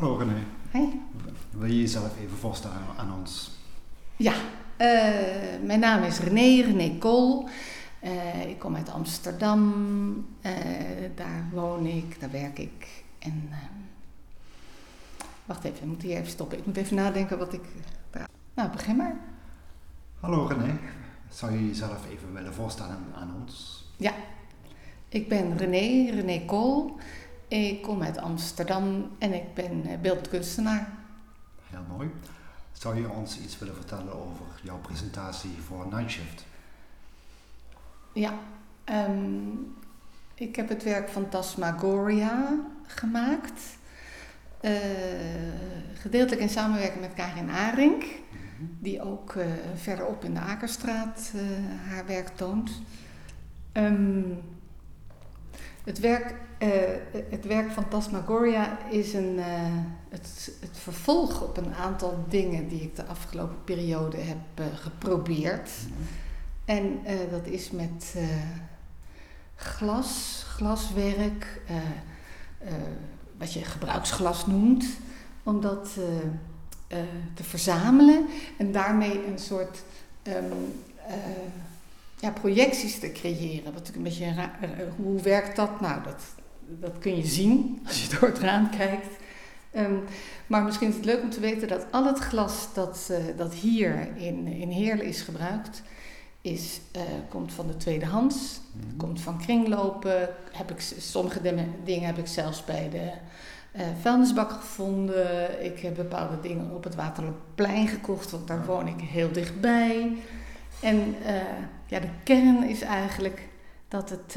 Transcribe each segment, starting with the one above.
Hallo René. Hey. Wil je jezelf even voorstellen aan ons? Ja, mijn naam is René Kool. Ik kom uit Amsterdam. Daar woon ik, daar werk ik. En wacht even, ik moet hier even stoppen. Ik moet even nadenken wat ik... Nou, begin maar. Hallo zou je jezelf even willen voorstellen aan ons? Ja, ik ben René Kool. Ik kom uit Amsterdam en ik ben beeldkunstenaar. Heel mooi. Zou je ons iets willen vertellen over jouw presentatie voor Nightshift? Ja, ik heb het werk Phantasmagoria gemaakt. Gedeeltelijk in samenwerking met Karin Arink, die ook verderop in de Akerstraat haar werk toont. Het werk Phantasmagoria is het vervolg op een aantal dingen die ik de afgelopen periode heb geprobeerd. En dat is met glaswerk, wat je gebruiksglas noemt, om dat te verzamelen en daarmee een soort projecties te creëren. Wat een beetje hoe werkt dat? Nou, dat kun je zien als je door het raam kijkt. Maar misschien is het leuk om te weten dat al het glas dat hier in Heerlen is gebruikt, komt van de tweedehands, komt van kringlopen. Sommige dingen heb ik zelfs bij de vuilnisbak gevonden. Ik heb bepaalde dingen op het Waterloopplein gekocht, want daar woon ik heel dichtbij. En de kern is eigenlijk dat het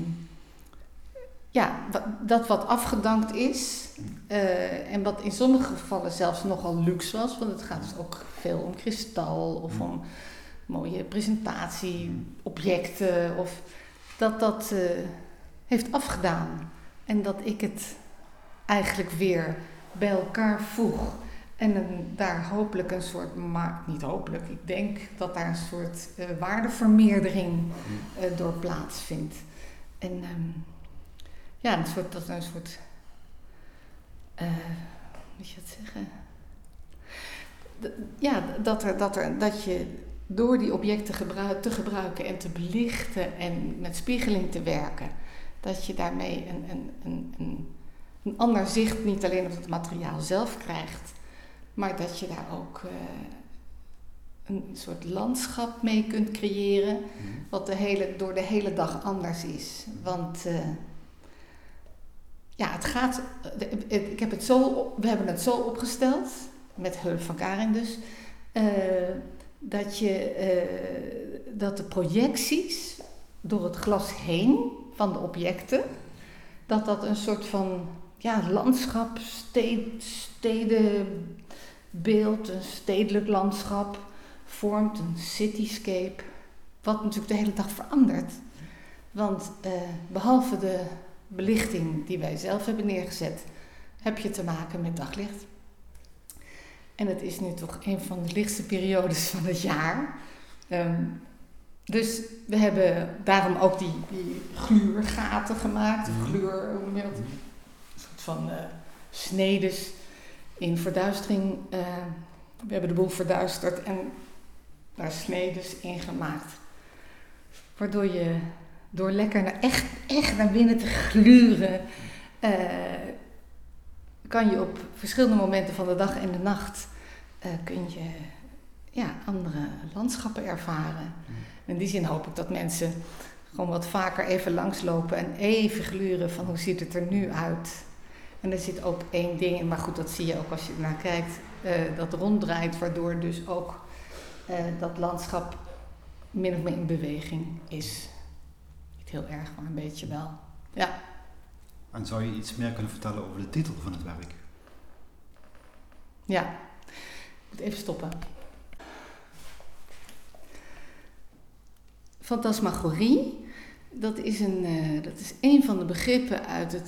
dat wat afgedankt is en wat in sommige gevallen zelfs nogal luxe was, want het gaat dus ook veel om kristal of om mooie presentatieobjecten, of dat heeft afgedaan en dat ik het eigenlijk weer bij elkaar voeg. En daar hopelijk een soort, maar niet hopelijk, ik denk dat daar een soort waardevermeerdering door plaatsvindt. En hoe moet je het zeggen? Dat je door die objecten te gebruiken en te belichten en met spiegeling te werken, dat je daarmee een ander zicht niet alleen op het materiaal zelf krijgt, maar dat je daar ook een soort landschap mee kunt creëren, wat door de hele dag anders is. Want we hebben het zo opgesteld, met hulp van Karin dus, dat de projecties door het glas heen van de objecten, dat een soort van landschap, stedenbeeld, een stedelijk landschap vormt, een cityscape, wat natuurlijk de hele dag verandert. Want behalve de belichting die wij zelf hebben neergezet, heb je te maken met daglicht. En het is nu toch een van de lichtste periodes van het jaar. Dus we hebben daarom ook die gluurgaten gemaakt, of een soort van snedes in verduistering. We hebben de boel verduisterd en daar snedes in gemaakt. Waardoor je door lekker echt naar binnen te gluren, kan je op verschillende momenten van de dag en de nacht kun je andere landschappen ervaren. In die zin hoop ik dat mensen gewoon wat vaker even langslopen en even gluren van hoe ziet het er nu uit. En er zit ook één ding in, maar goed, dat zie je ook als je ernaar kijkt, dat ronddraait, waardoor dus ook dat landschap min of meer in beweging is. Niet heel erg, maar een beetje wel. Ja. En zou je iets meer kunnen vertellen over de titel van het werk? Ja, ik moet even stoppen. Phantasmagorie, dat is een van de begrippen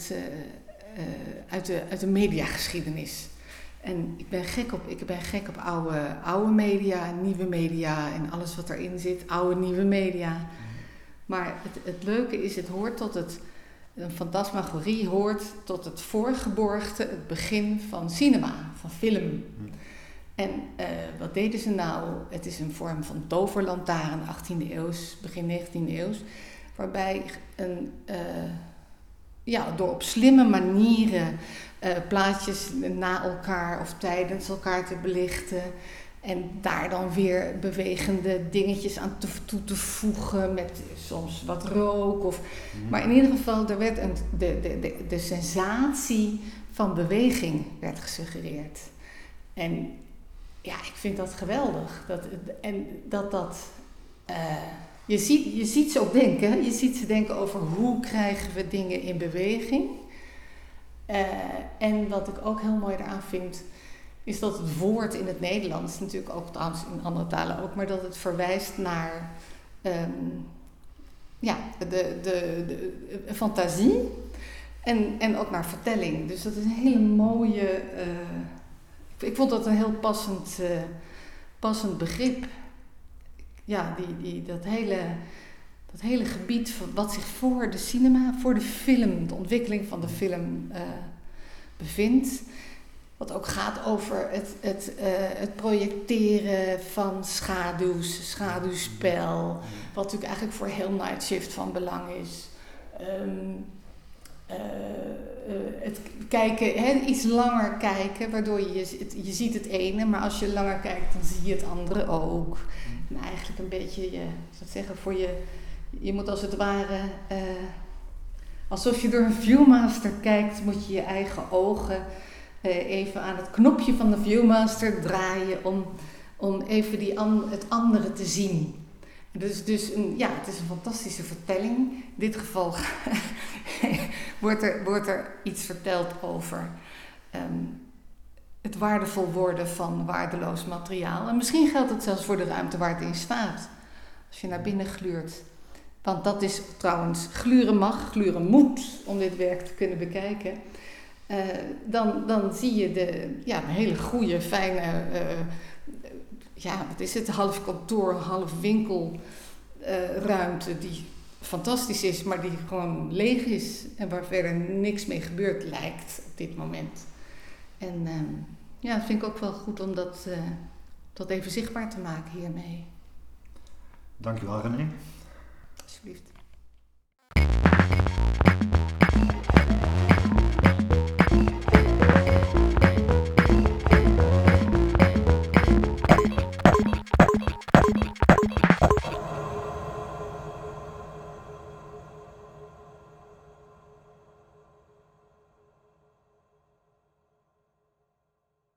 uit de mediageschiedenis. En ik ben gek op oude media, nieuwe media en alles wat erin zit, oude nieuwe media. Maar het leuke is, het hoort tot een fantasmagorie hoort tot het voorgeborgte, het begin van cinema, van film. En wat deden ze nou? Het is een vorm van toverlantaarn, 18e eeuw, begin 19e eeuw, waarbij door op slimme manieren plaatjes na elkaar of tijdens elkaar te belichten en daar dan weer bewegende dingetjes aan toe te voegen met soms wat rook. Maar in ieder geval, er werd de sensatie van beweging werd gesuggereerd. En ja, ik vind dat geweldig. Je ziet ze ook denken. Je ziet ze denken over hoe krijgen we dingen in beweging. En wat ik ook heel mooi eraan vind, is dat het woord in het Nederlands, natuurlijk ook trouwens in andere talen ook, maar dat het verwijst naar de fantasie en ook naar vertelling. Dus dat is een hele mooie. Ik vond dat een heel passend begrip. Ja, dat hele gebied van wat zich voor de cinema, voor de film, de ontwikkeling van de film bevindt. Wat ook gaat over het projecteren van schaduwspel. Wat natuurlijk eigenlijk voor heel Night Shift van belang is. Het kijken, iets langer kijken, waardoor je ziet het ene, maar als je langer kijkt, dan zie je het andere ook. En eigenlijk een beetje, je moet als het ware, alsof je door een Viewmaster kijkt, moet je je eigen ogen even aan het knopje van de Viewmaster draaien om even het andere te zien. Dus het is een fantastische vertelling. In dit geval wordt er iets verteld over het waardevol worden van waardeloos materiaal. En misschien geldt het zelfs voor de ruimte waar het in staat. Als je naar binnen gluurt. Want dat is trouwens, gluren mag, gluren moet om dit werk te kunnen bekijken. Dan zie je een hele goede, fijne, wat is het, half kantoor, half winkelruimte die fantastisch is, maar die gewoon leeg is en waar verder niks mee gebeurt lijkt op dit moment. En dat vind ik ook wel goed om dat even zichtbaar te maken hiermee. Dankjewel René. Alsjeblieft.